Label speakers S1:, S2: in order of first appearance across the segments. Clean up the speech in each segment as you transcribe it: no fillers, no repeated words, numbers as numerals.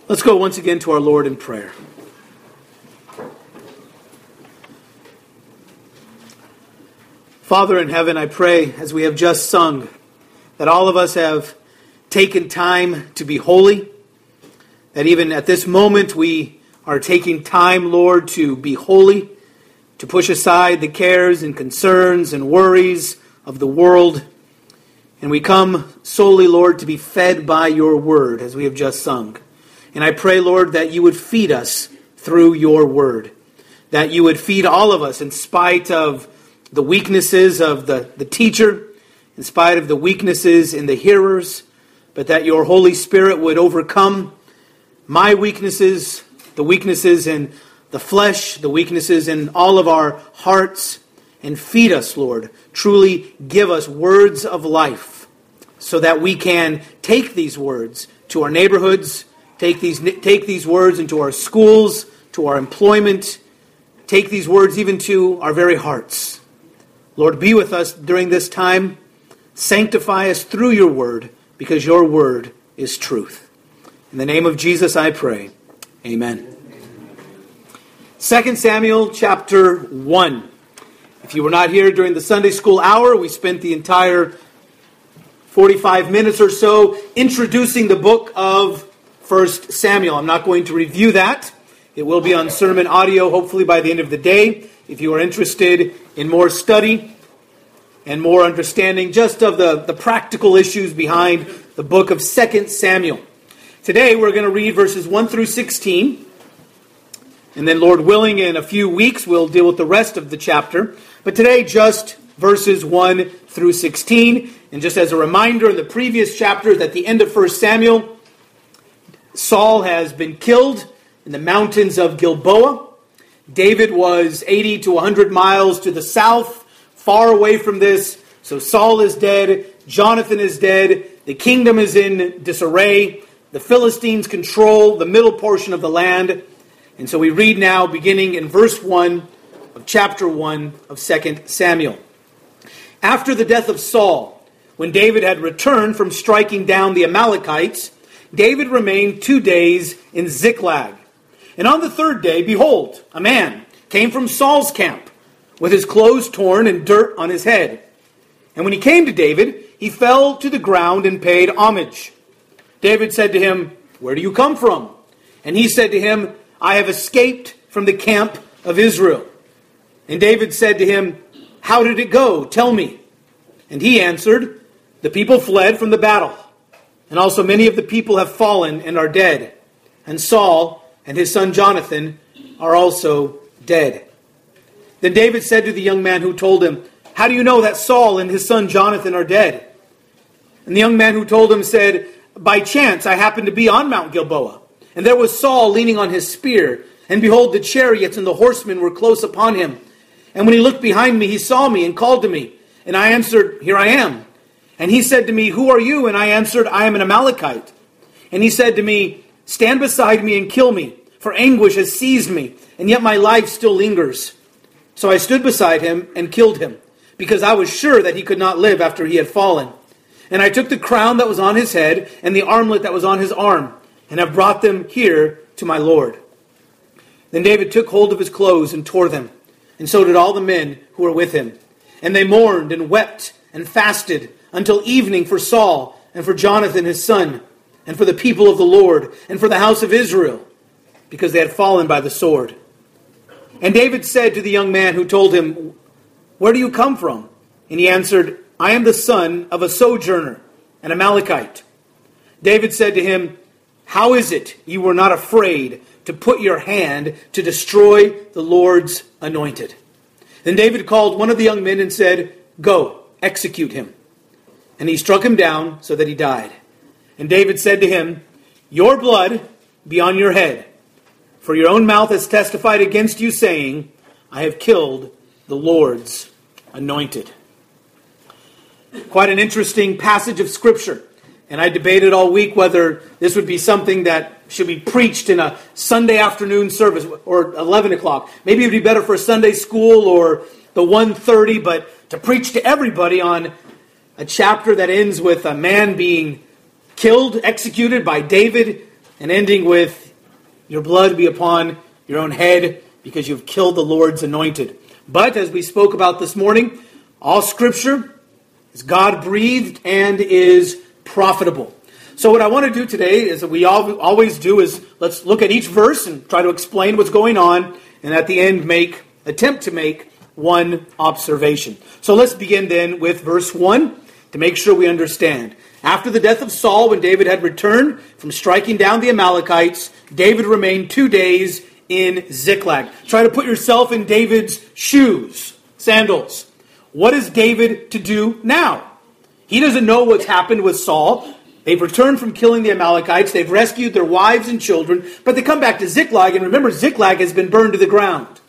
S1: Let's go once again to our Lord in prayer. Father in heaven, I pray, as we have just sung, that all of us have taken time to be holy, that even at this moment we are taking time, Lord, to be holy, to push aside the cares and concerns and worries of the world. And we come solely, Lord, to be fed by your word, as we have just sung. And I pray, Lord, that you would feed us through your word, that you would feed all of us in spite of the weaknesses of the teacher, in spite of the weaknesses in the hearers, but that your Holy Spirit would overcome my weaknesses, the weaknesses in the flesh, the weaknesses in all of our hearts, and feed us, Lord. Truly give us words of life so that we can take these words to our neighborhoods, take these words into our schools, to our employment, take these words even to our very hearts. Lord, be with us during this time. Sanctify us through your word, because your word is truth. In the name of Jesus I pray. Amen. 2 Samuel chapter 1. If you were not here during the Sunday school hour, we spent the entire 45 minutes or so introducing the book of 1 Samuel. I'm not going to review that. It will be on sermon audio, hopefully by the end of the day. If you are interested in more study and more understanding just of the practical issues behind the book of 2 Samuel. Today we're going to read verses 1 through 16. And then, Lord willing, in a few weeks we'll deal with the rest of the chapter. But today just verses 1 through 16. And just as a reminder, in the previous chapters at the end of 1 Samuel, Saul has been killed in the mountains of Gilboa. David was 80 to 100 miles to the south, far away from this. So Saul is dead, Jonathan is dead, the kingdom is in disarray, the Philistines control the middle portion of the land. And so we read now, beginning in verse 1 of chapter 1 of 2 Samuel. After the death of Saul, when David had returned from striking down the Amalekites, David remained 2 days in Ziklag. And on the third day, behold, a man came from Saul's camp, with his clothes torn and dirt on his head. And when he came to David, he fell to the ground and paid homage. David said to him, "Where do you come from?" And he said to him, "I have escaped from the camp of Israel." And David said to him, "How did it go? Tell me." And he answered, "The people fled from the battle, and also many of the people have fallen and are dead. And Saul and his son Jonathan are also dead." Then David said to the young man who told him, "How do you know that Saul and his son Jonathan are dead?" And the young man who told him said, "By chance I happened to be on Mount Gilboa, and there was Saul leaning on his spear, and behold, the chariots and the horsemen were close upon him. And when he looked behind me, he saw me and called to me. And I answered, 'Here I am.' And he said to me, 'Who are you?' And I answered, 'I am an Amalekite.' And he said to me, 'Stand beside me and kill me, for anguish has seized me, and yet my life still lingers.' So I stood beside him and killed him, because I was sure that he could not live after he had fallen. And I took the crown that was on his head and the armlet that was on his arm, and have brought them here to my Lord." Then David took hold of his clothes and tore them, and so did all the men who were with him. And they mourned and wept and fasted until evening for Saul and for Jonathan his son, and for the people of the Lord, and for the house of Israel, because they had fallen by the sword. And David said to the young man who told him, "Where do you come from?" And he answered, "I am the son of a sojourner, an Amalekite." David said to him, "How is it you were not afraid to put your hand to destroy the Lord's anointed?" Then David called one of the young men and said, "Go, execute him." And he struck him down so that he died. And David said to him, "Your blood be on your head, for your own mouth has testified against you, saying, 'I have killed the Lord's anointed.'" Quite an interesting passage of Scripture. And I debated all week whether this would be something that should be preached in a Sunday afternoon service or 11 o'clock. Maybe it would be better for a Sunday school or the 1:30, but to preach to everybody on a chapter that ends with a man being killed, executed by David, and ending with, your blood be upon your own head, because you've killed the Lord's anointed. But, as we spoke about this morning, all Scripture is God-breathed and is profitable. So what I want to do today is that we always do is let's look at each verse and try to explain what's going on, and at the end attempt to make one observation. So let's begin then with verse 1 to make sure we understand. After the death of Saul, when David had returned from striking down the Amalekites, David remained 2 days in Ziklag. Try to put yourself in David's shoes, sandals. What is David to do now? He doesn't know what's happened with Saul. They've returned from killing the Amalekites. They've rescued their wives and children. But they come back to Ziklag, and remember, Ziklag has been burned to the ground.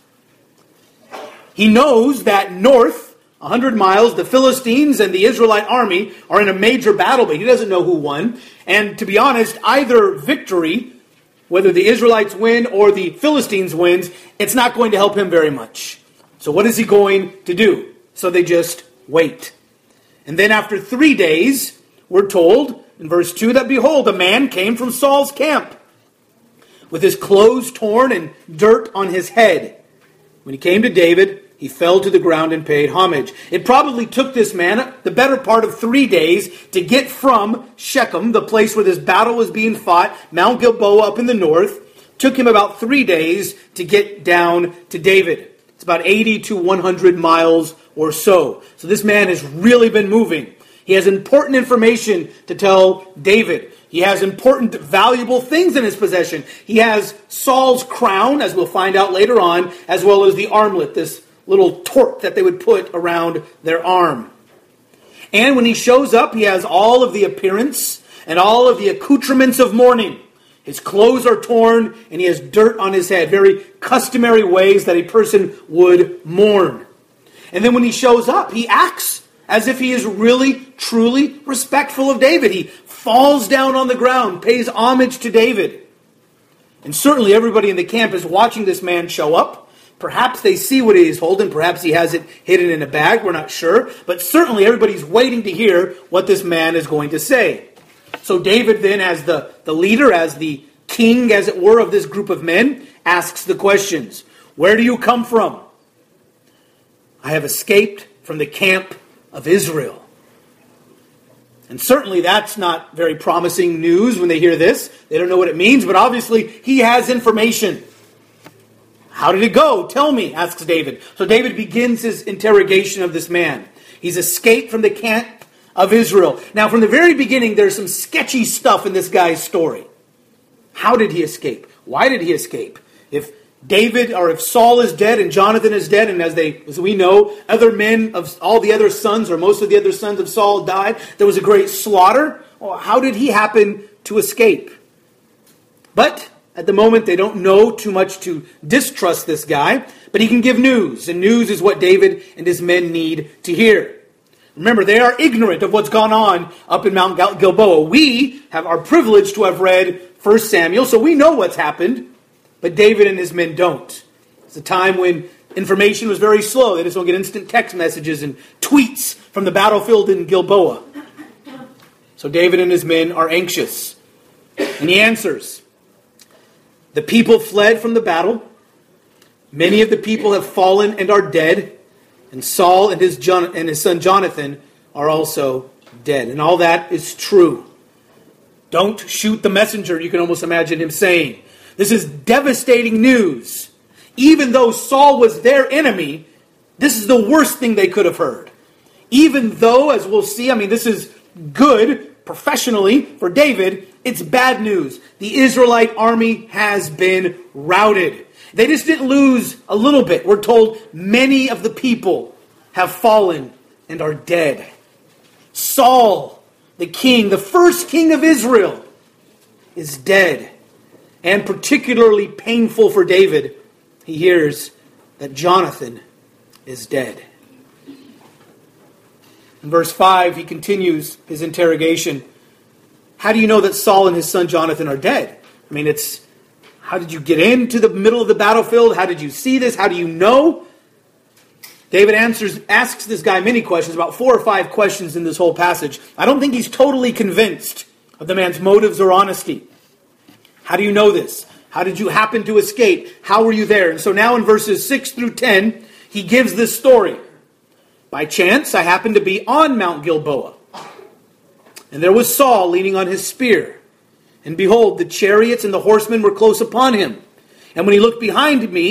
S1: He knows that north, 100 miles, the Philistines and the Israelite army are in a major battle, but he doesn't know who won. And to be honest, either victory, whether the Israelites win or the Philistines wins, it's not going to help him very much. So what is he going to do? So they just wait. And then after 3 days, we're told in verse 2 that, behold, a man came from Saul's camp with his clothes torn and dirt on his head. When he came to David, he fell to the ground and paid homage. It probably took this man the better part of 3 days to get from Shechem, the place where this battle was being fought, Mount Gilboa up in the north. Took him about 3 days to get down to David. It's about 80 to 100 miles or so. So this man has really been moving. He has important information to tell David. He has important, valuable things in his possession. He has Saul's crown, as we'll find out later on, as well as the armlet, this little torque that they would put around their arm. And when he shows up, he has all of the appearance and all of the accoutrements of mourning. His clothes are torn and he has dirt on his head. Very customary ways that a person would mourn. And then when he shows up, he acts as if he is really, truly respectful of David. He falls down on the ground, pays homage to David. And certainly everybody in the camp is watching this man show up. Perhaps they see what he is holding. Perhaps he has it hidden in a bag. We're not sure. But certainly everybody's waiting to hear what this man is going to say. So David then, as the leader, as the king, as it were, of this group of men, asks the questions. Where do you come from? I have escaped from the camp of Israel. And certainly that's not very promising news when they hear this. They don't know what it means, but obviously he has information. How did it go? Tell me, asks David. So David begins his interrogation of this man. He's escaped from the camp of Israel. Now, from the very beginning, there's some sketchy stuff in this guy's story. How did he escape? Why did he escape? If David, or if Saul is dead and Jonathan is dead, and as we know, other men of all the other sons, or most of the other sons of Saul died, there was a great slaughter. Well, how did he happen to escape? But at the moment, they don't know too much to distrust this guy, but he can give news, and news is what David and his men need to hear. Remember, they are ignorant of what's gone on up in Mount Gilboa. We are privileged to have read 1 Samuel, so we know what's happened, but David and his men don't. It's a time when information was very slow. They just don't get instant text messages and tweets from the battlefield in Gilboa. So David and his men are anxious. And he answers, the people fled from the battle. Many of the people have fallen and are dead. And Saul and his son Jonathan are also dead. And all that is true. Don't shoot the messenger, you can almost imagine him saying. This is devastating news. Even though Saul was their enemy, this is the worst thing they could have heard. Even though, as we'll see, this is good professionally for David, it's bad news. The Israelite army has been routed. They just didn't lose a little bit. We're told many of the people have fallen and are dead. Saul, the king, the first king of Israel, is dead. And particularly painful for David, he hears that Jonathan is dead. In verse 5, he continues his interrogation. How do you know that Saul and his son Jonathan are dead? How did you get into the middle of the battlefield? How did you see this? How do you know? David asks this guy many questions, about 4 or 5 questions in this whole passage. I don't think he's totally convinced of the man's motives or honesty. How do you know this? How did you happen to escape? How were you there? And so now in verses 6 through 10, he gives this story. By chance, I happened to be on Mount Gilboa. And there was Saul leaning on his spear. And behold, the chariots and the horsemen were close upon him. And when he looked behind him,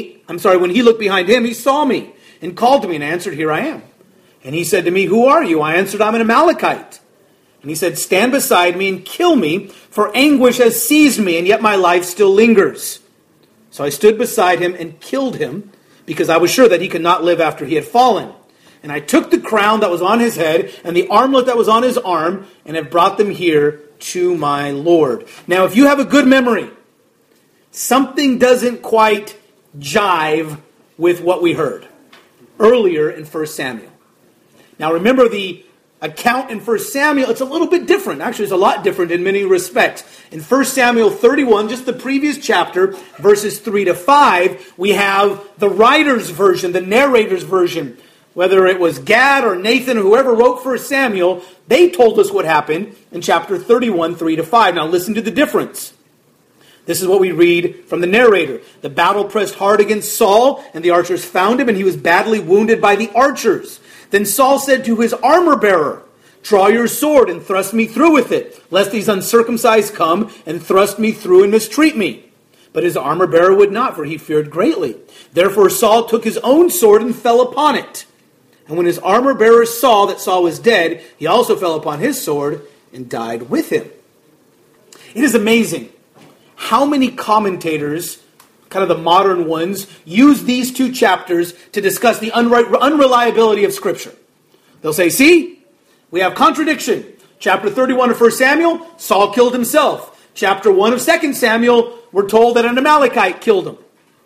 S1: he saw me and called to me and answered, Here I am. And he said to me, Who are you? I answered, I'm an Amalekite. And he said, Stand beside me and kill me, for anguish has seized me, and yet my life still lingers. So I stood beside him and killed him, because I was sure that he could not live after he had fallen. And I took the crown that was on his head and the armlet that was on his arm, and have brought them here to my Lord. Now, if you have a good memory, something doesn't quite jive with what we heard earlier in 1 Samuel. Now, remember the account in 1 Samuel, it's a little bit different. Actually, it's a lot different in many respects. In 1 Samuel 31, just the previous chapter, verses 3 to 5, we have the writer's version, the narrator's version. Whether it was Gad or Nathan or whoever wrote 1 Samuel, they told us what happened in chapter 31, 3 to 5. Now listen to the difference. This is what we read from the narrator. The battle pressed hard against Saul, and the archers found him, and he was badly wounded by the archers. Then Saul said to his armor-bearer, Draw your sword and thrust me through with it, lest these uncircumcised come and thrust me through and mistreat me. But his armor-bearer would not, for he feared greatly. Therefore Saul took his own sword and fell upon it. And when his armor-bearer saw that Saul was dead, he also fell upon his sword and died with him. It is amazing how many commentators, kind of the modern ones, use these two chapters to discuss the unreliability of Scripture. They'll say, see, we have contradiction. Chapter 31 of 1 Samuel, Saul killed himself. Chapter 1 of 2 Samuel, we're told that an Amalekite killed him.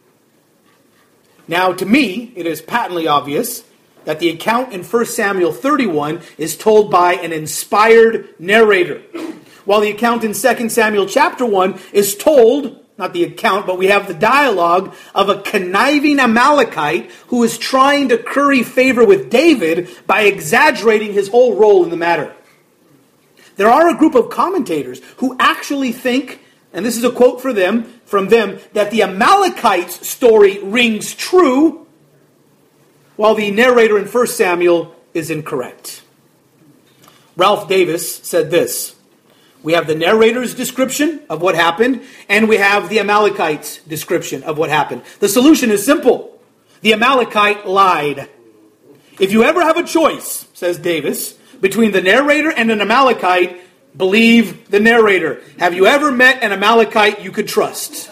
S1: Now, to me, it is patently obvious that the account in 1 Samuel 31 is told by an inspired narrator, while the account in 2 Samuel chapter 1 is told, not the account, but we have the dialogue of a conniving Amalekite who is trying to curry favor with David by exaggerating his whole role in the matter. There are a group of commentators who actually think, and this is a quote from them, that the Amalekites' story rings true, while the narrator in 1 Samuel is incorrect. Ralph Davis said this: we have the narrator's description of what happened, and we have the Amalekites' description of what happened. The solution is simple. The Amalekite lied. If you ever have a choice, says Davis, between the narrator and an Amalekite, believe the narrator. Have you ever met an Amalekite you could trust?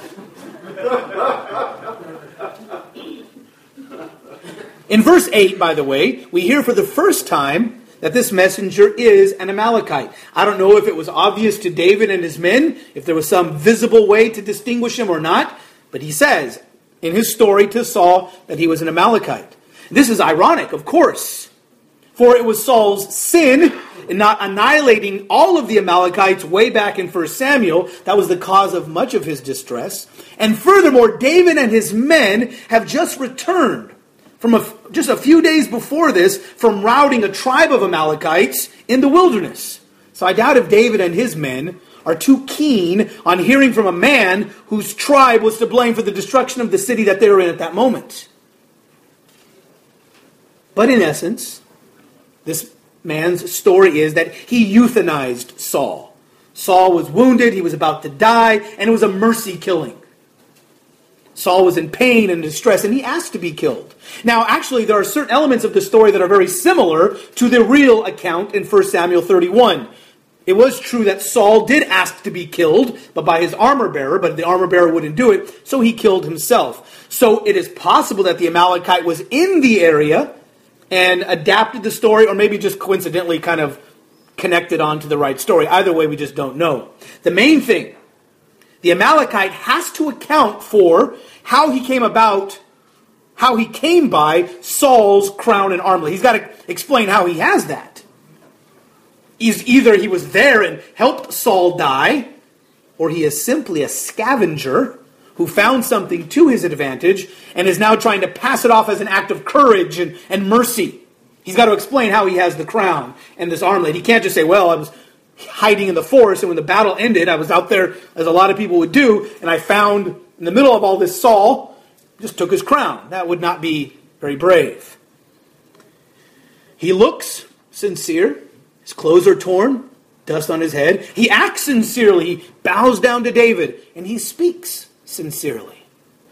S1: In verse 8, by the way, we hear for the first time that this messenger is an Amalekite. I don't know if it was obvious to David and his men, if there was some visible way to distinguish him or not, but he says in his story to Saul that he was an Amalekite. This is ironic, of course, for it was Saul's sin in not annihilating all of the Amalekites way back in 1 Samuel that was the cause of much of his distress. And furthermore, David and his men have just returned from just a few days before this from routing a tribe of Amalekites in the wilderness. So I doubt if David and his men are too keen on hearing from a man whose tribe was to blame for the destruction of the city that they were in at that moment. But in essence, this man's story is that he euthanized Saul. Saul was wounded, he was about to die, and it was a mercy killing. Saul was in pain and distress, and he asked to be killed. Now, actually, there are certain elements of the story that are very similar to the real account in 1 Samuel 31. It was true that Saul did ask to be killed, but by his armor-bearer, but the armor-bearer wouldn't do it, so he killed himself. So it is possible that the Amalekite was in the area and adapted the story, or maybe just coincidentally kind of connected on to the right story. Either way, we just don't know. The main thing, the Amalekite has to account for how he came by Saul's crown and armlet. He's got to explain how he has that. Either he was there and helped Saul die, or he is simply a scavenger who found something to his advantage and is now trying to pass it off as an act of courage and mercy. He's got to explain how he has the crown and this armlet. He can't just say, well, hiding in the forest, and when the battle ended, I was out there, as a lot of people would do, and I found in the middle of all this Saul just took his crown. That would not be very brave. He looks sincere. His clothes are torn, dust on his head. He acts sincerely. He bows down to David, and he speaks sincerely.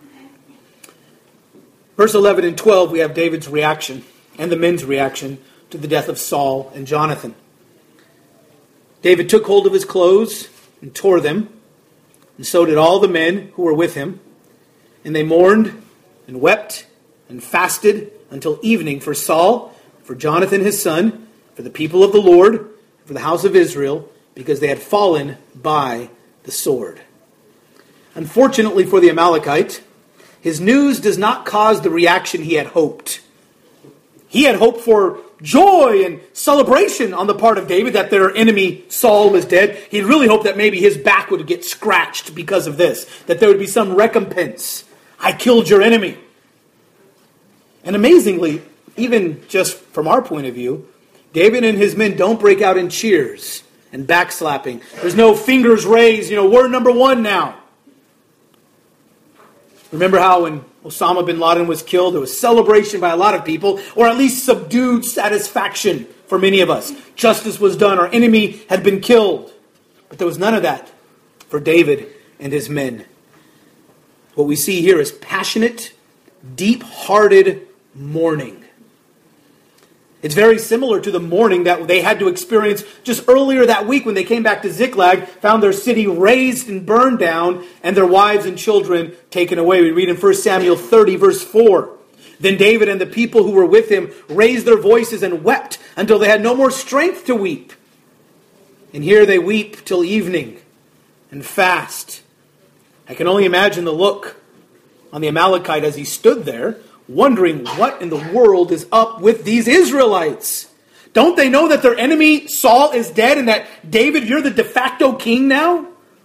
S1: Verse 11 and 12, we have David's reaction and the men's reaction to the death of Saul and Jonathan. David took hold of his clothes and tore them, and so did all the men who were with him. And they mourned and wept and fasted until evening for Saul, for Jonathan his son, for the people of the Lord, for the house of Israel, because they had fallen by the sword. Unfortunately for the Amalekite, his news does not cause the reaction he had hoped. He had hoped for joy and celebration on the part of David that their enemy Saul was dead. He really hoped that maybe his back would get scratched because of this, that there would be some recompense. I killed your enemy. And amazingly, even just from our point of view, David and his men don't break out in cheers and backslapping. There's no fingers raised, we're number one now. Remember how when Osama bin Laden was killed, there was celebration by a lot of people, or at least subdued satisfaction for many of us. Justice was done. Our enemy had been killed. But there was none of that for David and his men. What we see here is passionate, deep-hearted mourning. It's very similar to the mourning that they had to experience just earlier that week when they came back to Ziklag, found their city razed and burned down, and their wives and children taken away. We read in 1 Samuel 30, verse 4. Then David and the people who were with him raised their voices and wept until they had no more strength to weep. And here they weep till evening and fast. I can only imagine the look on the Amalekite as he stood there, wondering what in the world is up with these Israelites. Don't they know that their enemy Saul is dead and that David, you're the de facto king now?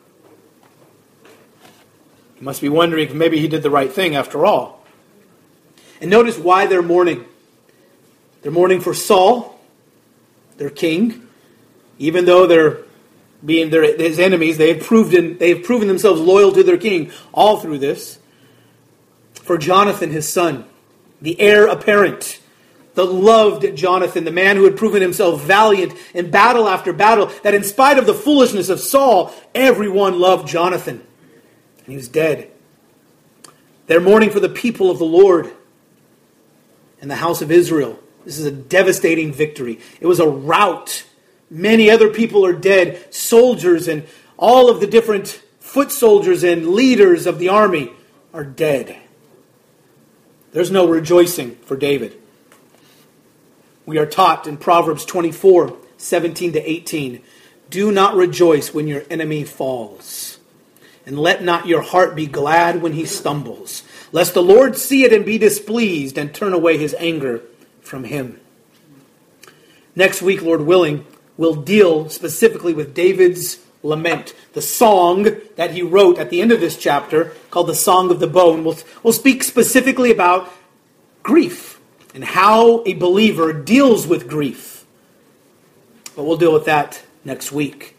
S1: You must be wondering if maybe he did the right thing after all. And notice why they're mourning. They're mourning for Saul, their king. Even though they're being his enemies, they have proven themselves loyal to their king all through this. For Jonathan, his son, the heir apparent, the loved Jonathan, the man who had proven himself valiant in battle after battle, that in spite of the foolishness of Saul, everyone loved Jonathan. And he was dead. They're mourning for the people of the Lord and the house of Israel. This is a devastating victory. It was a rout. Many other people are dead. Soldiers and all of the different foot soldiers and leaders of the army are dead. There's no rejoicing for David. We are taught in Proverbs 24, 17 to 18, do not rejoice when your enemy falls, and let not your heart be glad when he stumbles, lest the Lord see it and be displeased and turn away his anger from him. Next week, Lord willing, we'll deal specifically with David's lament, the song that he wrote at the end of this chapter called the Song of the Bow. And we'll speak specifically about grief and how a believer deals with grief. But we'll deal with that next week.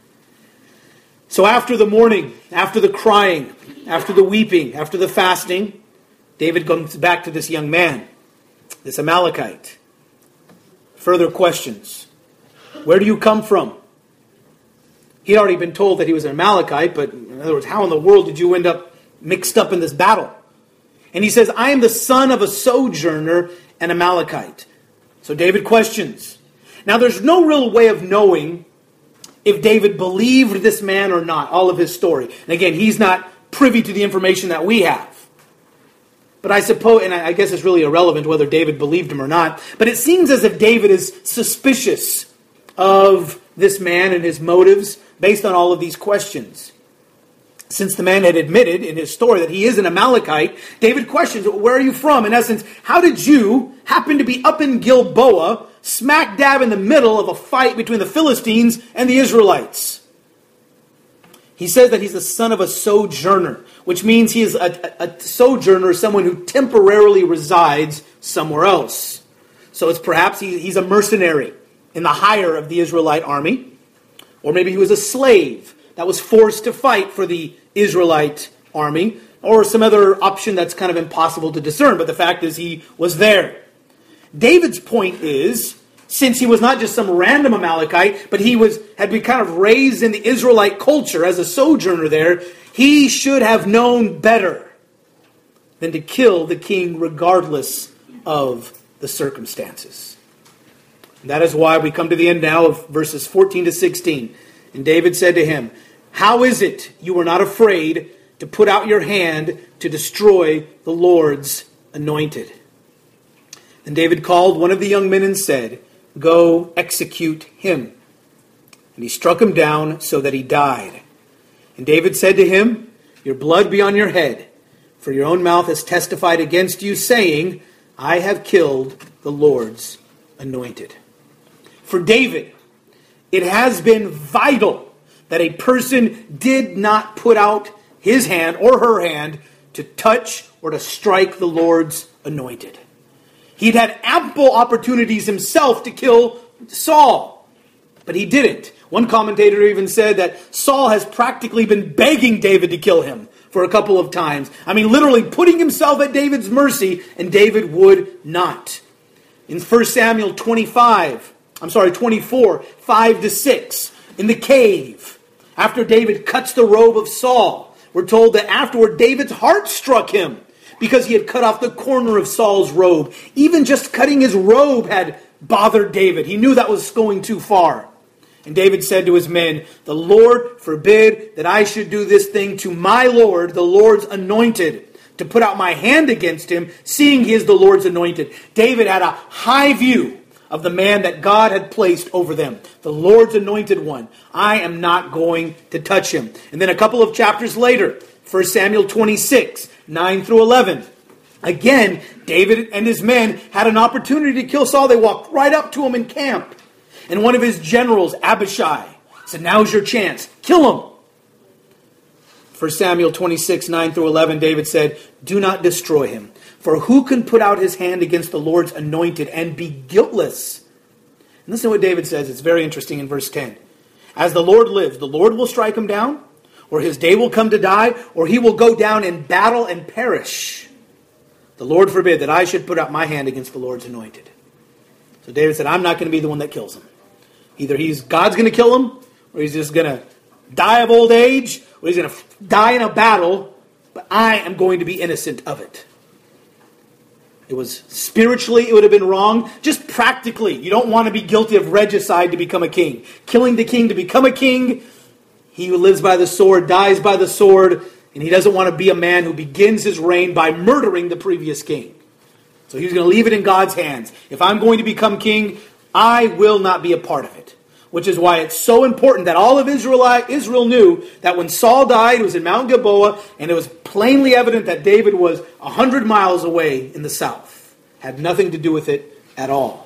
S1: So after the mourning, after the crying, after the weeping, after the fasting, David comes back to this young man, this Amalekite. Further questions. Where do you come from? He'd already been told that he was an Amalekite, but in other words, how in the world did you end up mixed up in this battle? And he says, I am the son of a sojourner, an Amalekite. So David questions. Now there's no real way of knowing if David believed this man or not, all of his story. And again, he's not privy to the information that we have. But I suppose, and I guess it's really irrelevant whether David believed him or not, but it seems as if David is suspicious of this man and his motives based on all of these questions. Since the man had admitted in his story that he is an Amalekite, David questions, where are you from? In essence, how did you happen to be up in Gilboa, smack dab in the middle of a fight between the Philistines and the Israelites? He says that he's the son of a sojourner, which means he is a sojourner, someone who temporarily resides somewhere else. So it's perhaps he's a mercenary in the hire of the Israelite army. Or maybe he was a slave that was forced to fight for the Israelite army, or some other option that's kind of impossible to discern. But the fact is he was there. David's point is, since he was not just some random Amalekite, but he had been kind of raised in the Israelite culture as a sojourner there, he should have known better than to kill the king regardless of the circumstances. And that is why we come to the end now of verses 14 to 16. And David said to him, "How is it you were not afraid to put out your hand to destroy the Lord's anointed?" Then David called one of the young men and said, "Go execute him." And he struck him down so that he died. And David said to him, "Your blood be on your head, for your own mouth has testified against you, saying, I have killed the Lord's anointed." For David, it has been vital that a person did not put out his hand or her hand to touch or to strike the Lord's anointed. He'd had ample opportunities himself to kill Saul, but he didn't. One commentator even said that Saul has practically been begging David to kill him for a couple of times. I mean, literally putting himself at David's mercy, and David would not. In 1 Samuel 24, 5 to 6, in the cave, after David cuts the robe of Saul, we're told that afterward David's heart struck him because he had cut off the corner of Saul's robe. Even just cutting his robe had bothered David. He knew that was going too far. And David said to his men, "The Lord forbid that I should do this thing to my Lord, the Lord's anointed, to put out my hand against him, seeing he is the Lord's anointed." David had a high view of the man that God had placed over them, the Lord's anointed one. I am not going to touch him. And then a couple of chapters later, 1 Samuel 26, 9 through 11. Again, David and his men had an opportunity to kill Saul. They walked right up to him in camp. And one of his generals, Abishai, said, "Now's your chance. Kill him." 1 Samuel 26, 9 through 11, David said, "Do not destroy him. For who can put out his hand against the Lord's anointed and be guiltless?" And listen to what David says. It's very interesting in verse 10. "As the Lord lives, the Lord will strike him down, or his day will come to die, or he will go down in battle and perish. The Lord forbid that I should put out my hand against the Lord's anointed." So David said, I'm not going to be the one that kills him. Either God's going to kill him, or he's just going to die of old age, or he's going to die in a battle, but I am going to be innocent of it. It was spiritually, it would have been wrong. Just practically, you don't want to be guilty of regicide to become a king. Killing the king to become a king. He who lives by the sword dies by the sword, and he doesn't want to be a man who begins his reign by murdering the previous king. So he's going to leave it in God's hands. If I'm going to become king, I will not be a part of it. Which is why it's so important that all of Israel knew that when Saul died, it was in Mount Gilboa, and it was plainly evident that David was 100 miles away in the south. Had nothing to do with it at all.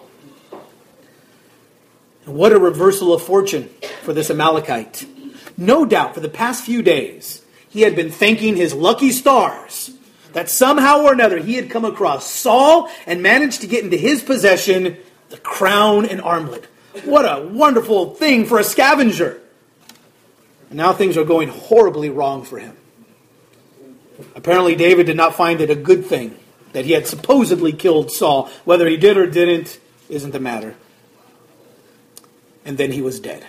S1: And what a reversal of fortune for this Amalekite. No doubt, for the past few days, he had been thanking his lucky stars that somehow or another he had come across Saul and managed to get into his possession the crown and armlet. What a wonderful thing for a scavenger. And now things are going horribly wrong for him. Apparently David did not find it a good thing that he had supposedly killed Saul. Whether he did or didn't isn't the matter. And then he was dead.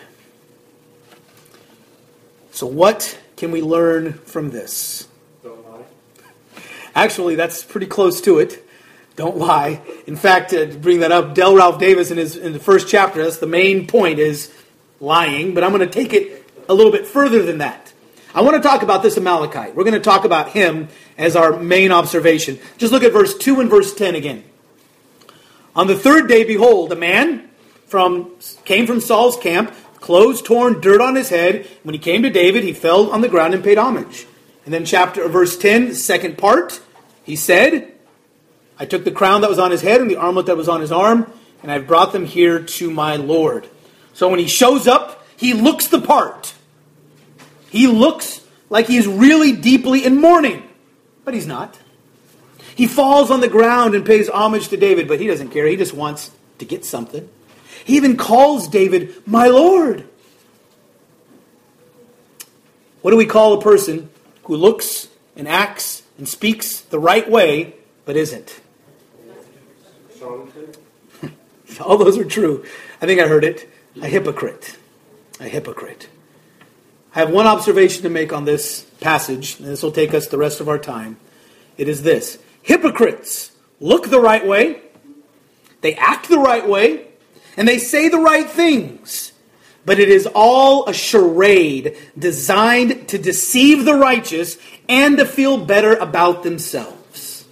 S1: So what can we learn from this?
S2: Don't lie.
S1: Actually, that's pretty close to it. Don't lie. In fact, to bring that up, Del Ralph Davis in the first chapter, that's the main point, is lying. But I'm going to take it a little bit further than that. I want to talk about this Amalekite. We're going to talk about him as our main observation. Just look at verse 2 and verse 10 again. "On the third day, behold, a man came from Saul's camp, clothes torn, dirt on his head. When he came to David, he fell on the ground and paid homage." And then verse 10, the second part, he said, "I took the crown that was on his head and the armlet that was on his arm, and I've brought them here to my Lord." So when he shows up, he looks the part. He looks like he's really deeply in mourning, but he's not. He falls on the ground and pays homage to David, but he doesn't care. He just wants to get something. He even calls David, "my Lord." What do we call a person who looks and acts and speaks the right way, but isn't? All those are true. I think I heard it. A hypocrite. A hypocrite. I have one observation to make on this passage, and this will take us the rest of our time. It is this. Hypocrites look the right way, they act the right way, and they say the right things. But it is all a charade designed to deceive the righteous and to feel better about themselves.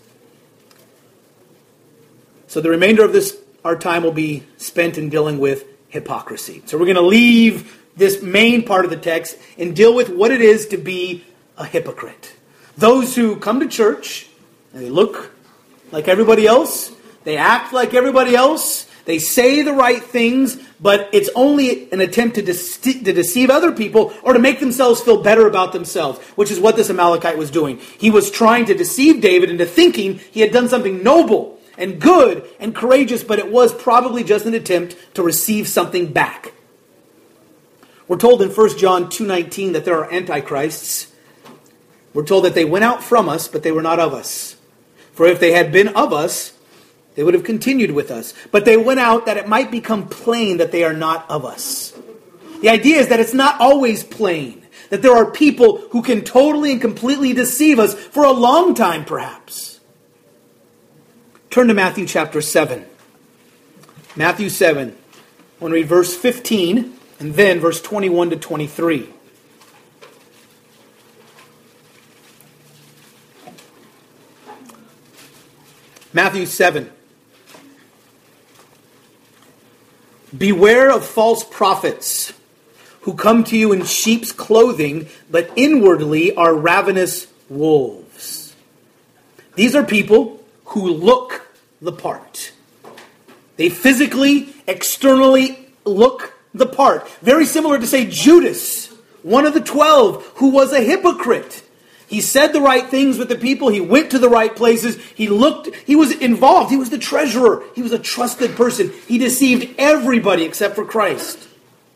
S1: So the remainder of our time will be spent in dealing with hypocrisy. So we're going to leave this main part of the text and deal with what it is to be a hypocrite. Those who come to church, and they look like everybody else, they act like everybody else, they say the right things, but it's only an attempt to deceive other people or to make themselves feel better about themselves, which is what this Amalekite was doing. He was trying to deceive David into thinking he had done something noble and good and courageous, but it was probably just an attempt to receive something back. We're told in 1 John 2:19 that there are antichrists. We're told that they went out from us, but they were not of us. For if they had been of us, they would have continued with us. But they went out that it might become plain that they are not of us. The idea is that it's not always plain. That there are people who can totally and completely deceive us for a long time, perhaps. Turn to Matthew chapter 7. Matthew 7. I want to read verse 15 and then verse 21 to 23. Matthew 7. Beware of false prophets who come to you in sheep's clothing, but inwardly are ravenous wolves. These are people who look the part. They physically, externally look the part. Very similar to, say, Judas, one of the 12, who was a hypocrite. He said the right things with the people. He went to the right places. He was involved. He was the treasurer. He was a trusted person. He deceived everybody except for Christ.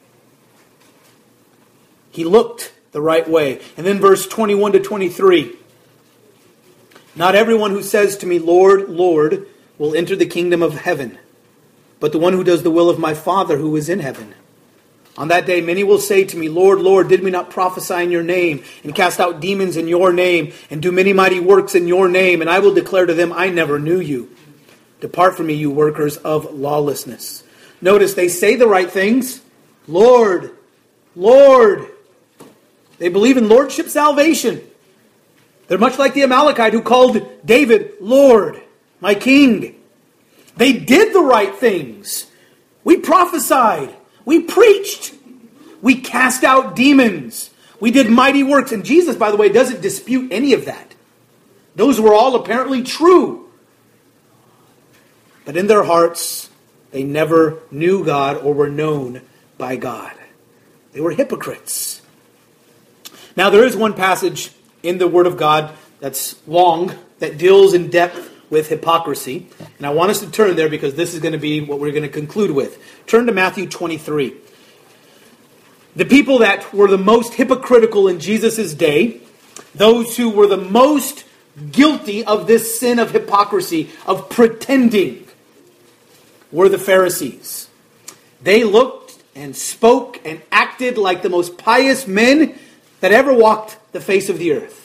S1: He looked the right way. And then verse 21 to 23. Not everyone who says to me, Lord, Lord, will enter the kingdom of heaven, but the one who does the will of my Father who is in heaven. On that day, many will say to me, Lord, Lord, did we not prophesy in your name, and cast out demons in your name, and do many mighty works in your name? And I will declare to them, I never knew you. Depart from me, you workers of lawlessness. Notice they say the right things. Lord, Lord. They believe in lordship salvation. They're much like the Amalekite who called David, Lord, my king. They did the right things. We prophesied. We preached. We cast out demons. We did mighty works. And Jesus, by the way, doesn't dispute any of that. Those were all apparently true. But in their hearts, they never knew God or were known by God. They were hypocrites. Now, there is one passage in the Word of God that's long, that deals in depth with hypocrisy. And I want us to turn there because this is going to be what we're going to conclude with. Turn to Matthew 23. The people that were the most hypocritical in Jesus' day, those who were the most guilty of this sin of hypocrisy, of pretending, were the Pharisees. They looked and spoke and acted like the most pious men that ever walked the face of the earth.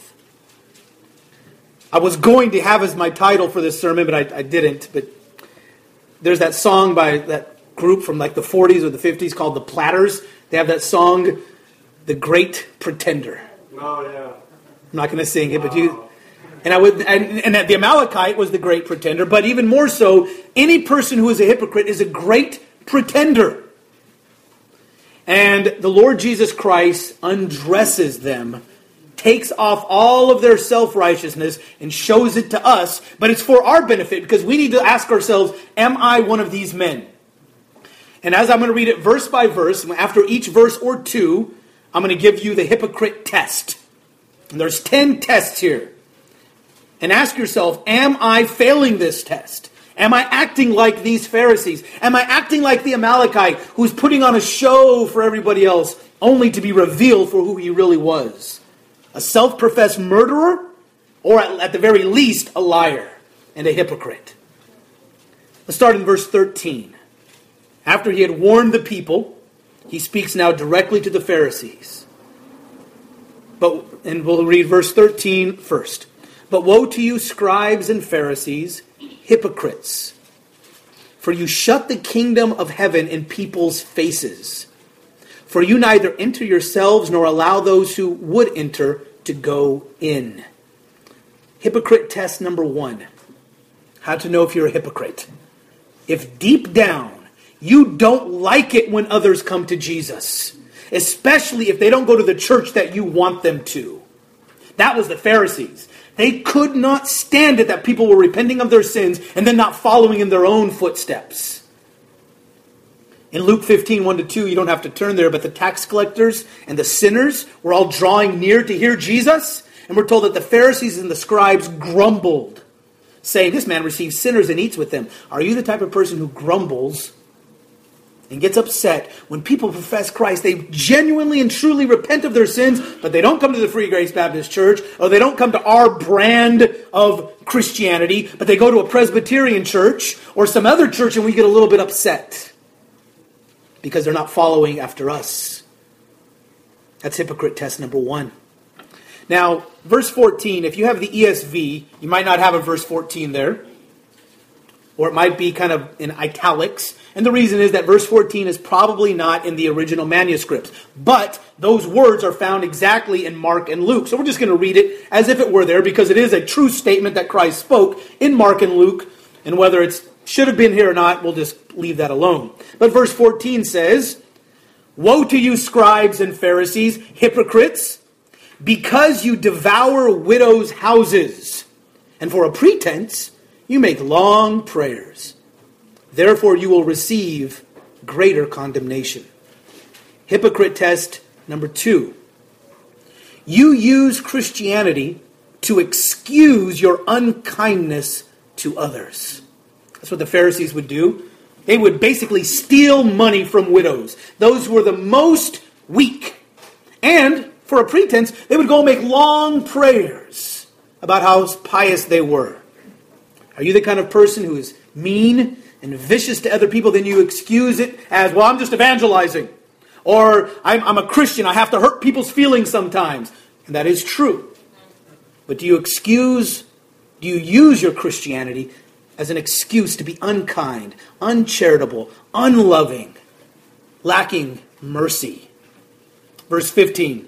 S1: I was going to have as my title for this sermon, but I didn't. But there's that song by that group from like the 40s or the 50s called the Platters. They have that song, The Great Pretender.
S2: Oh, yeah.
S1: I'm not going to sing it, but you... And that the Amalekite was the great pretender, but even more so, any person who is a hypocrite is a great pretender. And the Lord Jesus Christ undresses them, takes off all of their self-righteousness and shows it to us, but it's for our benefit because we need to ask ourselves, am I one of these men? And as I'm going to read it verse by verse, after each verse or two, I'm going to give you the hypocrite test. And there's 10 tests here. And ask yourself, am I failing this test? Am I acting like these Pharisees? Am I acting like the Amalekite who's putting on a show for everybody else only to be revealed for who he really was? a self-professed murderer, or at the very least, a liar and a hypocrite. Let's start in verse 13. After he had warned the people, he speaks now directly to the Pharisees. And we'll read verse 13 first. But woe to you, scribes and Pharisees, hypocrites! For you shut the kingdom of heaven in people's faces. For you neither enter yourselves nor allow those who would enter to go in. Hypocrite test number 1. How to know if you're a hypocrite. If deep down you don't like it when others come to Jesus, especially if they don't go to the church that you want them to. That was the Pharisees. They could not stand it that people were repenting of their sins and then not following in their own footsteps. In Luke 15, 1-2, you don't have to turn there, but the tax collectors and the sinners were all drawing near to hear Jesus. And we're told that the Pharisees and the scribes grumbled, saying, this man receives sinners and eats with them. Are you the type of person who grumbles and gets upset when people profess Christ? They genuinely and truly repent of their sins, but they don't come to the Free Grace Baptist Church, or they don't come to our brand of Christianity, but they go to a Presbyterian church or some other church, and we get a little bit upset because they're not following after us. That's hypocrite test number 1. Now, verse 14, if you have the ESV, you might not have a verse 14 there. Or it might be kind of in italics. And the reason is that verse 14 is probably not in the original manuscripts. But those words are found exactly in Mark and Luke. So we're just going to read it as if it were there, because it is a true statement that Christ spoke in Mark and Luke. And whether it should have been here or not, we'll just leave that alone. But verse 14 says, woe to you, scribes and Pharisees, hypocrites, because you devour widows' houses, and for a pretense you make long prayers. Therefore you will receive greater condemnation. Hypocrite test number 2. You use Christianity to excuse your unkindness to others. That's what the Pharisees would do. They would basically steal money from widows, those who were the most weak. And for a pretense, they would go make long prayers about how pious they were. Are you the kind of person who is mean and vicious to other people? Then you excuse it as, well, I'm just evangelizing. Or I'm a Christian, I have to hurt people's feelings sometimes. And that is true. But do you use your Christianity as an excuse to be unkind, uncharitable, unloving, lacking mercy? Verse 15.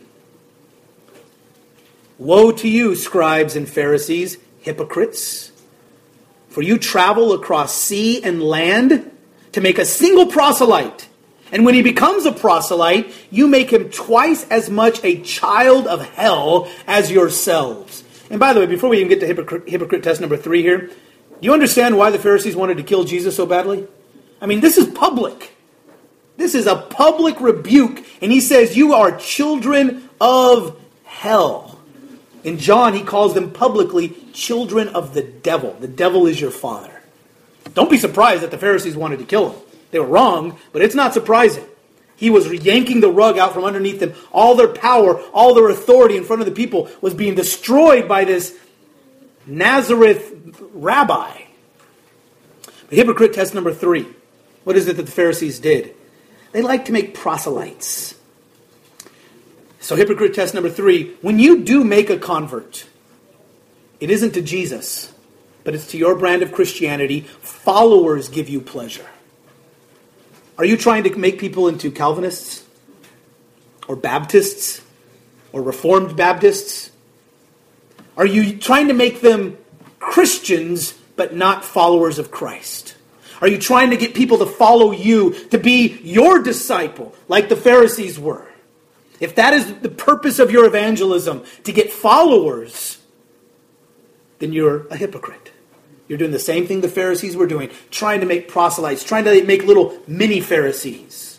S1: Woe to you, scribes and Pharisees, hypocrites! For you travel across sea and land to make a single proselyte. And when he becomes a proselyte, you make him twice as much a child of hell as yourselves. And by the way, before we even get to hypocrite test number 3 here, do you understand why the Pharisees wanted to kill Jesus so badly? I mean, this is public. This is a public rebuke. And he says, you are children of hell. In John, he calls them publicly children of the devil. The devil is your father. Don't be surprised that the Pharisees wanted to kill him. They were wrong, but it's not surprising. He was yanking the rug out from underneath them. All their power, all their authority in front of the people was being destroyed by this Nazareth rabbi. But hypocrite test number 3. What is it that the Pharisees did? They like to make proselytes. So hypocrite test number 3, when you do make a convert, it isn't to Jesus, but it's to your brand of Christianity. Followers give you pleasure. Are you trying to make people into Calvinists? Or Baptists? Or Reformed Baptists? Are you trying to make them Christians, but not followers of Christ? Are you trying to get people to follow you, to be your disciple, like the Pharisees were? If that is the purpose of your evangelism, to get followers, then you're a hypocrite. You're doing the same thing the Pharisees were doing, trying to make proselytes, trying to make little mini Pharisees.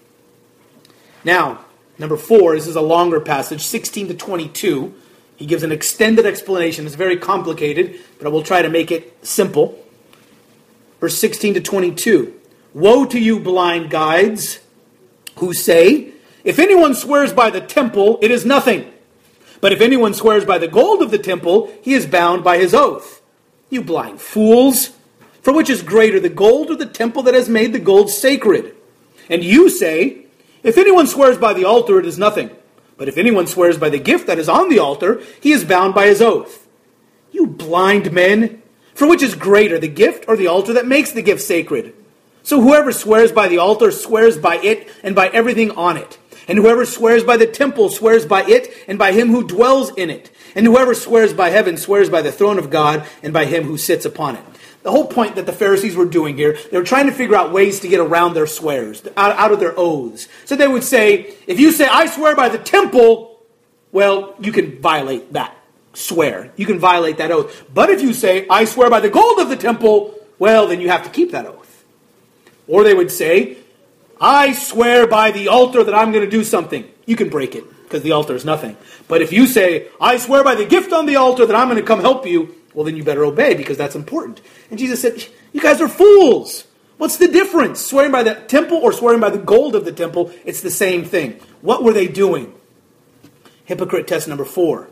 S1: Now, number 4, this is a longer passage, 16-22. He gives an extended explanation. It's very complicated, but I will try to make it simple. Verse 16-22. Woe to you, blind guides, who say, if anyone swears by the temple, it is nothing. But if anyone swears by the gold of the temple, he is bound by his oath. You blind fools! For which is greater, the gold or the temple that has made the gold sacred? And you say, if anyone swears by the altar, it is nothing. But if anyone swears by the gift that is on the altar, he is bound by his oath. You blind men! For which is greater, the gift or the altar that makes the gift sacred? So whoever swears by the altar swears by it and by everything on it. And whoever swears by the temple swears by it and by him who dwells in it. And whoever swears by heaven swears by the throne of God and by him who sits upon it. The whole point that the Pharisees were doing here, they were trying to figure out ways to get around their swears, out of their oaths. So they would say, if you say, I swear by the temple, well, you can violate that swear. You can violate that oath. But if you say, I swear by the gold of the temple, well, then you have to keep that oath. Or they would say, I swear by the altar that I'm going to do something. You can break it, because the altar is nothing. But if you say, I swear by the gift on the altar that I'm going to come help you, well, then you better obey, because that's important. And Jesus said, you guys are fools. What's the difference? Swearing by the temple or swearing by the gold of the temple, it's the same thing. What were they doing? Hypocrite test number 4.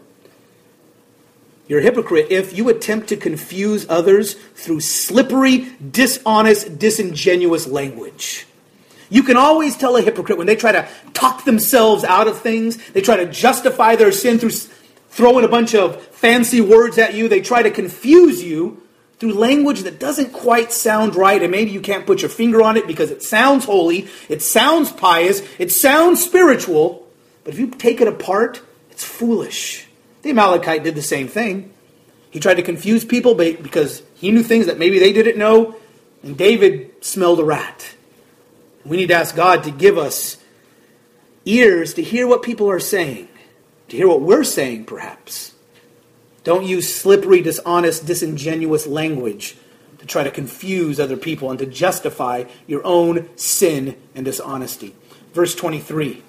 S1: You're a hypocrite if you attempt to confuse others through slippery, dishonest, disingenuous language. You can always tell a hypocrite when they try to talk themselves out of things, they try to justify their sin through throwing a bunch of fancy words at you, they try to confuse you through language that doesn't quite sound right, and maybe you can't put your finger on it because it sounds holy, it sounds pious, it sounds spiritual, but if you take it apart, it's foolish. The Amalekite did the same thing. He tried to confuse people because he knew things that maybe they didn't know, and David smelled a rat. We need to ask God to give us ears to hear what people are saying, to hear what we're saying perhaps. Don't use slippery, dishonest, disingenuous language to try to confuse other people and to justify your own sin and dishonesty. Verse 23.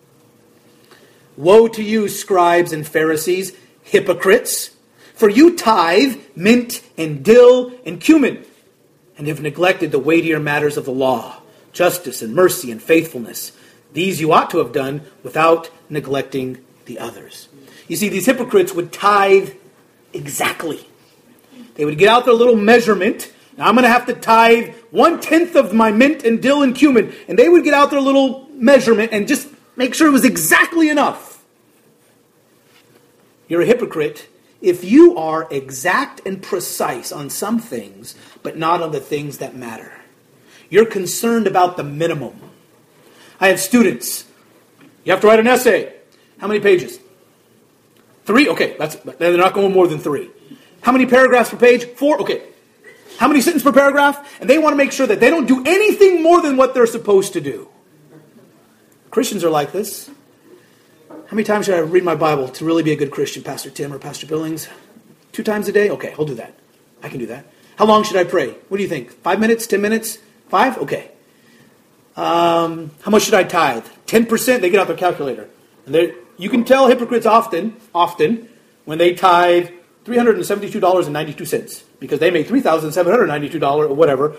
S1: Woe to you, scribes and Pharisees, hypocrites, for you tithe mint and dill and cumin, and have neglected the weightier matters of the law, justice and mercy and faithfulness. These you ought to have done without neglecting the others. You see, these hypocrites would tithe exactly. They would get out their little measurement. Now I'm going to have to tithe 1/10 of my mint and dill and cumin. And they would get out their little measurement and just make sure it was exactly enough. You're a hypocrite if you are exact and precise on some things, but not on the things that matter. You're concerned about the minimum. I have students. You have to write an essay. How many pages? 3? Okay, they're not going more than 3. How many paragraphs per page? 4? Okay. How many sentences per paragraph? And they want to make sure that they don't do anything more than what they're supposed to do. Christians are like this. How many times should I read my Bible to really be a good Christian, Pastor Tim or Pastor Billings? 2 times a day? Okay, I'll do that. I can do that. How long should I pray? What do you think? 5 minutes? 10 minutes? 5? Okay. How much should I tithe? 10%? They get out their calculator. And you can tell hypocrites often, when they tithe $372.92 because they make $3,792 or whatever.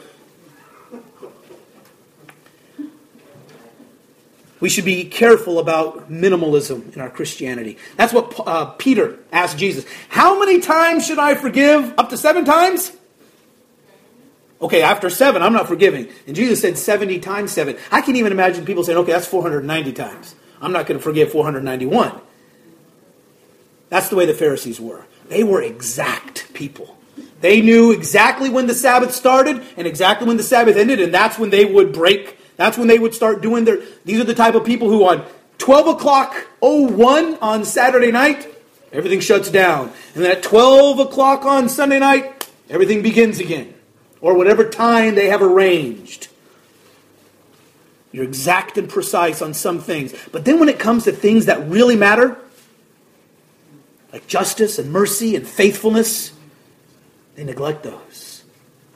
S1: We should be careful about minimalism in our Christianity. That's what Peter asked Jesus. How many times should I forgive? Up to 7 times? Okay, after 7, I'm not forgiving. And Jesus said 70 times 7. I can even imagine people saying, okay, that's 490 times. I'm not going to forgive 491. That's the way the Pharisees were. They were exact people. They knew exactly when the Sabbath started and exactly when the Sabbath ended, and that's when they would break. That's when they would start doing these are the type of people who on 12 o'clock 01 on Saturday night, everything shuts down. And then at 12 o'clock on Sunday night, everything begins again. Or whatever time they have arranged. You're exact and precise on some things. But then when it comes to things that really matter, like justice and mercy and faithfulness, they neglect those.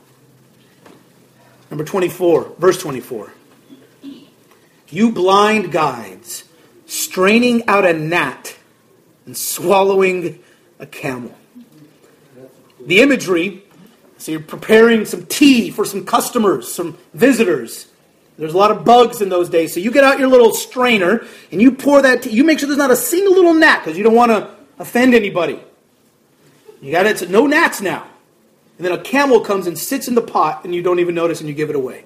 S1: Number 24, verse 24. You blind guides, straining out a gnat and swallowing a camel. The imagery, so you're preparing some tea for some customers, some visitors. There's a lot of bugs in those days. So you get out your little strainer and you pour that tea. You make sure there's not a single little gnat because you don't want to offend anybody. You got it. No gnats now. And then a camel comes and sits in the pot and you don't even notice and you give it away.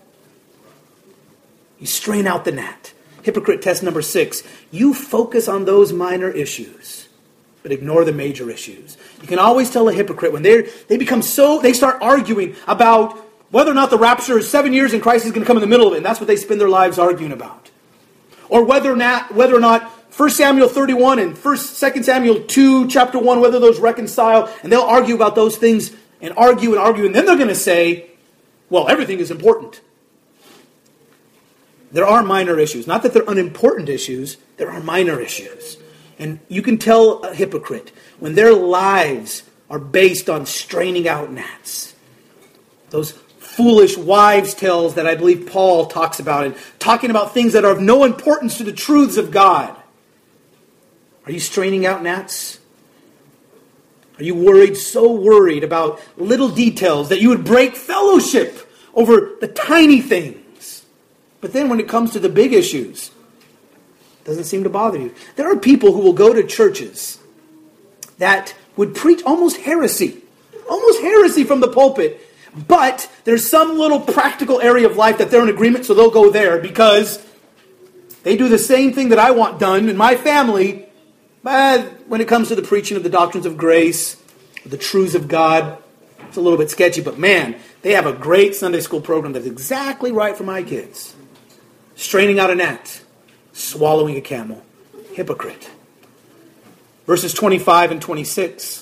S1: You strain out the gnat. Hypocrite test number 6. You focus on those minor issues, but ignore the major issues. You can always tell a hypocrite when they start arguing about whether or not the rapture is 7 years and Christ is going to come in the middle of it. And that's what they spend their lives arguing about. Or whether or not 1 Samuel 31 and 2 Samuel 2, chapter 1, whether those reconcile. And they'll argue about those things and argue. And then they're going to say, well, everything is important. There are minor issues. Not that they're unimportant issues. There are minor issues. And you can tell a hypocrite when their lives are based on straining out gnats. Those foolish wives' tales that I believe Paul talks about, and talking about things that are of no importance to the truths of God. Are you straining out gnats? Are you so worried about little details that you would break fellowship over the tiny things? But then when it comes to the big issues, it doesn't seem to bother you. There are people who will go to churches that would preach almost heresy from the pulpit. But there's some little practical area of life that they're in agreement, so they'll go there because they do the same thing that I want done in my family. But when it comes to the preaching of the doctrines of grace, the truths of God, it's a little bit sketchy. But man, they have a great Sunday school program that's exactly right for my kids. Straining out a gnat, swallowing a camel. Hypocrite. Verses 25 and 26.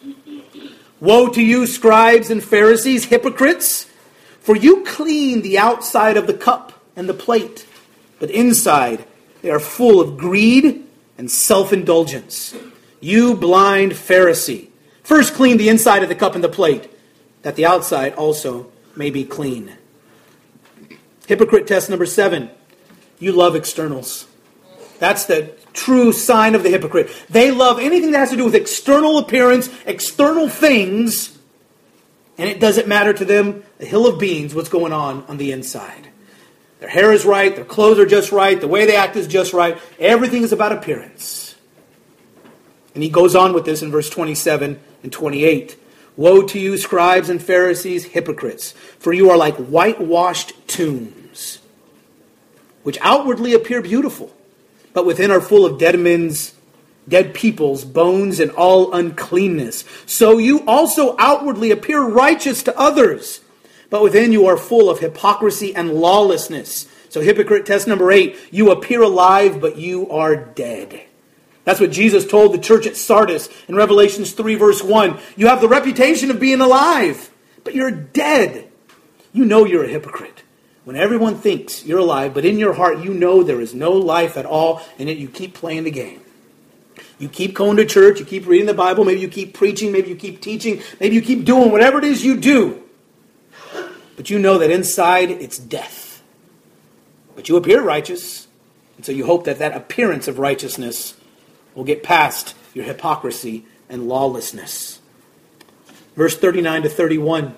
S1: Woe to you, scribes and Pharisees, hypocrites! For you clean the outside of the cup and the plate, but inside they are full of greed and self-indulgence. You blind Pharisee, first clean the inside of the cup and the plate, that the outside also may be clean. Hypocrite test number 7. You love externals. That's the true sign of the hypocrite. They love anything that has to do with external appearance, external things, and it doesn't matter to them a hill of beans what's going on the inside. Their hair is right, their clothes are just right, the way they act is just right. Everything is about appearance. And he goes on with this in verse 27 and 28. Woe to you, scribes and Pharisees, hypocrites, for you are like whitewashed tombs, which outwardly appear beautiful, but within are full of dead people's bones and all uncleanness. So you also outwardly appear righteous to others, but within you are full of hypocrisy and lawlessness. So hypocrite test number 8, you appear alive, but you are dead. That's what Jesus told the church at Sardis in Revelation 3 verse 1. You have the reputation of being alive, but you're dead. You know you're a hypocrite. When everyone thinks you're alive, but in your heart you know there is no life at all, and yet you keep playing the game. You keep going to church, you keep reading the Bible, maybe you keep preaching, maybe you keep teaching, maybe you keep doing whatever it is you do. But you know that inside it's death. But you appear righteous, and so you hope that that appearance of righteousness will get past your hypocrisy and lawlessness. Verse 39 to 31.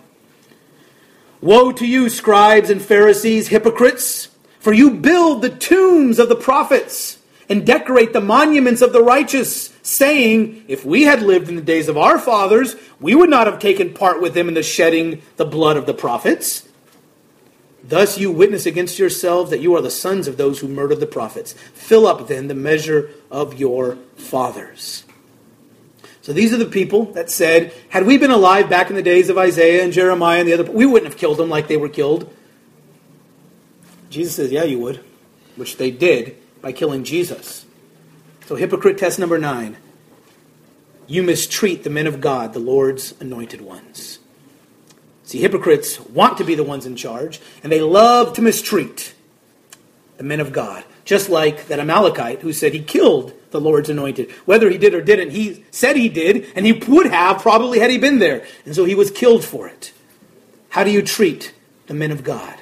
S1: Woe to you, scribes and Pharisees, hypocrites! For you build the tombs of the prophets and decorate the monuments of the righteous, saying, if we had lived in the days of our fathers, we would not have taken part with them in the shedding the blood of the prophets. Thus you witness against yourselves that you are the sons of those who murdered the prophets. Fill up then the measure of your fathers. So these are the people that said, had we been alive back in the days of Isaiah and Jeremiah and the other, we wouldn't have killed them like they were killed. Jesus says, yeah, you would, which they did by killing Jesus. So hypocrite test number 9. You mistreat the men of God, the Lord's anointed ones. See, hypocrites want to be the ones in charge, and they love to mistreat the men of God. Just like that Amalekite who said he killed the Lord's anointed. Whether he did or didn't, he said he did, and he would have probably had he been there. And so he was killed for it. How do you treat the men of God?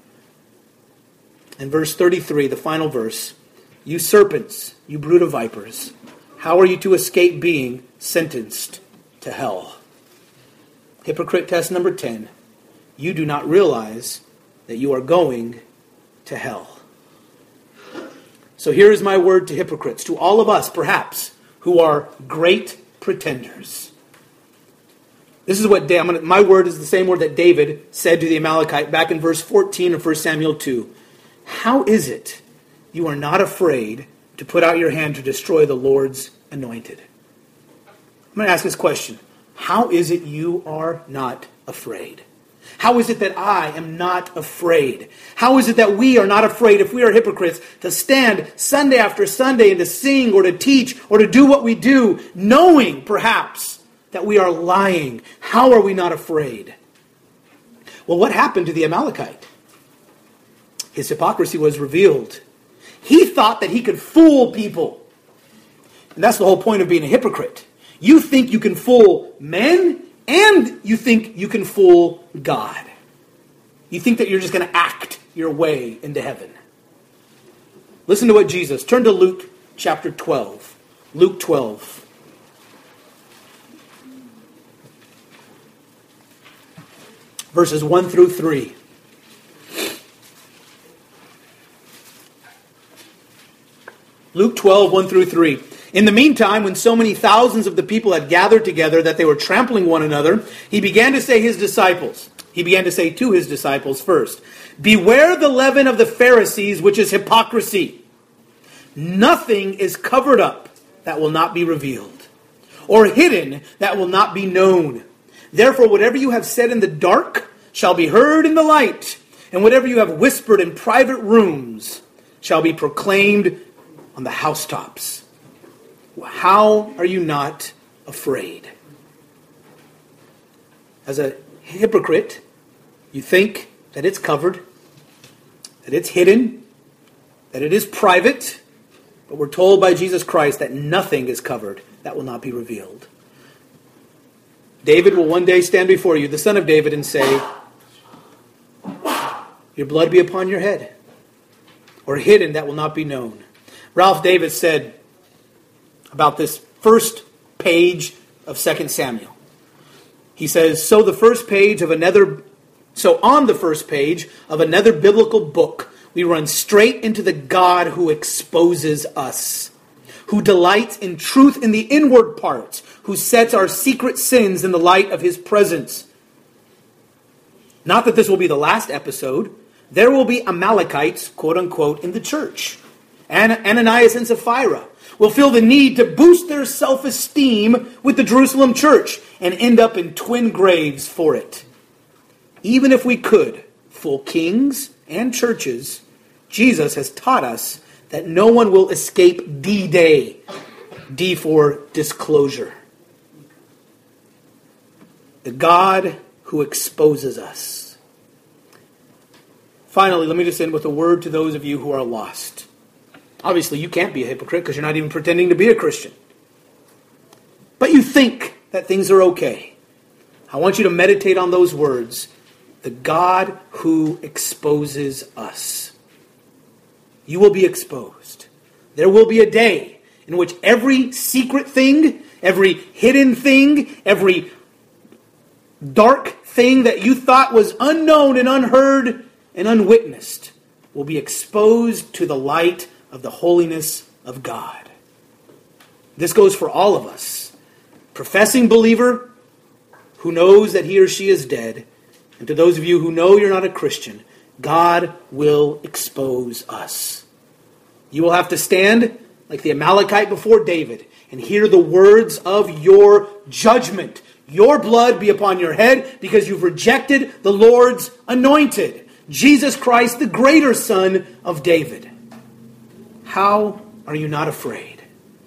S1: In verse 33, the final verse, you serpents, you brood of vipers, how are you to escape being sentenced to hell? Hypocrite test number 10, you do not realize that you are going to hell. So here is my word to hypocrites, to all of us perhaps, who are great pretenders. This is what my word is the same word that David said to the Amalekite back in verse 14 of 1 Samuel 2. How is it you are not afraid to put out your hand to destroy the Lord's anointed? I'm going to ask this question. How is it you are not afraid? How is it that I am not afraid? How is it that we are not afraid, if we are hypocrites, to stand Sunday after Sunday and to sing or to teach or to do what we do, knowing perhaps that we are lying? How are we not afraid? Well, what happened to the Amalekite? His hypocrisy was revealed. He thought that he could fool people. And that's the whole point of being a hypocrite. You think you can fool men, and you think you can fool God. You think that you're just going to act your way into heaven. Listen to what Jesus. Turn to Luke chapter 12. Luke 12. Verses 1 through 3. Luke 12, 1 through 3. In the meantime, when so many thousands of the people had gathered together that they were trampling one another, he began to say to his disciples first, beware the leaven of the Pharisees, which is hypocrisy. Nothing is covered up that will not be revealed, or hidden that will not be known. Therefore, whatever you have said in the dark shall be heard in the light, and whatever you have whispered in private rooms shall be proclaimed on the housetops. How are you not afraid? As a hypocrite, you think that it's covered, that it's hidden, that it is private, but we're told by Jesus Christ that nothing is covered that will not be revealed. David will one day stand before you, the son of David, and say, your blood be upon your head, or hidden that will not be known. Ralph Davis said about this first page of 2 Samuel. He says, so on the first page of another biblical book, we run straight into the God who exposes us, who delights in truth in the inward parts, who sets our secret sins in the light of his presence. Not that this will be the last episode. There will be Amalekites, quote unquote, in the church. Ananias and Sapphira will feel the need to boost their self-esteem with the Jerusalem church and end up in twin graves for it. Even if we could fool kings and churches, Jesus has taught us that no one will escape D-Day. D for disclosure. The God who exposes us. Finally, let me just end with a word to those of you who are lost. Obviously, you can't be a hypocrite because you're not even pretending to be a Christian. But you think that things are okay. I want you to meditate on those words. The God who exposes us. You will be exposed. There will be a day in which every secret thing, every hidden thing, every dark thing that you thought was unknown and unheard and unwitnessed will be exposed to the light of the holiness of God. This goes for all of us. Professing believer who knows that he or she is dead, and to those of you who know you're not a Christian, God will expose us. You will have to stand like the Amalekite before David and hear the words of your judgment. Your blood be upon your head because you've rejected the Lord's anointed, Jesus Christ, the greater Son of David. How are you not afraid?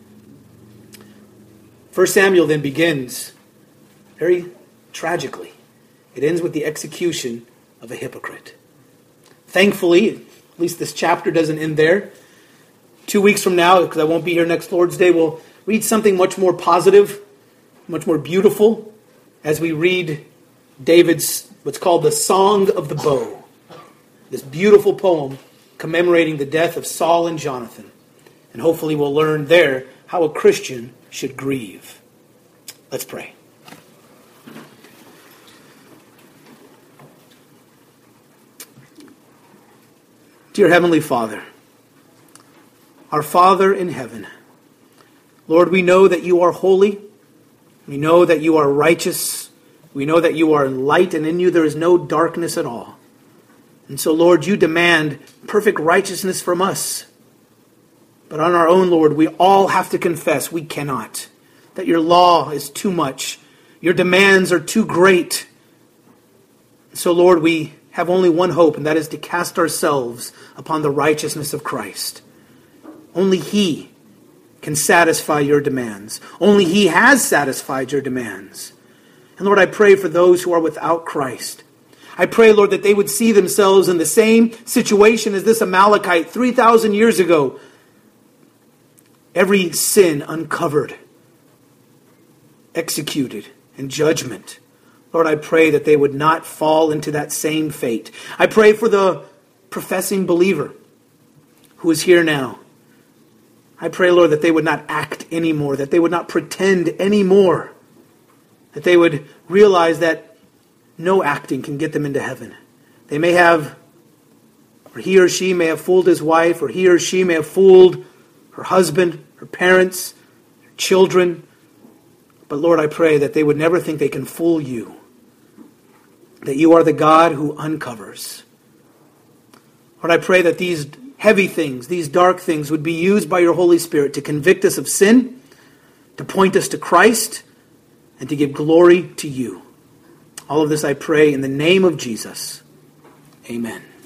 S1: 1 Samuel then begins very tragically. It ends with the execution of a hypocrite. Thankfully, at least this chapter doesn't end there. 2 weeks from now, because I won't be here next Lord's Day, we'll read something much more positive, much more beautiful, as we read David's, what's called the Song of the Bow. This beautiful poem commemorating the death of Saul and Jonathan. And hopefully we'll learn there how a Christian should grieve. Let's pray. Dear Heavenly Father, our Father in heaven, Lord, we know that you are holy. We know that you are righteous. We know that you are light, and in you there is no darkness at all. And so, Lord, you demand perfect righteousness from us. But on our own, Lord, we all have to confess we cannot. That your law is too much. Your demands are too great. So, Lord, we have only one hope, and that is to cast ourselves upon the righteousness of Christ. Only He can satisfy your demands. Only He has satisfied your demands. And Lord, I pray for those who are without Christ. I pray, Lord, that they would see themselves in the same situation as this Amalekite 3,000 years ago. Every sin uncovered, executed, and judgment. Lord, I pray that they would not fall into that same fate. I pray for the professing believer who is here now. I pray, Lord, that they would not act anymore, that they would not pretend anymore, that they would realize that no acting can get them into heaven. They may have, or he or she may have fooled his wife, or he or she may have fooled her husband, her parents, her children. But Lord, I pray that they would never think they can fool you, that you are the God who uncovers. Lord, I pray that these heavy things, these dark things would be used by your Holy Spirit to convict us of sin, to point us to Christ, and to give glory to you. All of this I pray in the name of Jesus. Amen.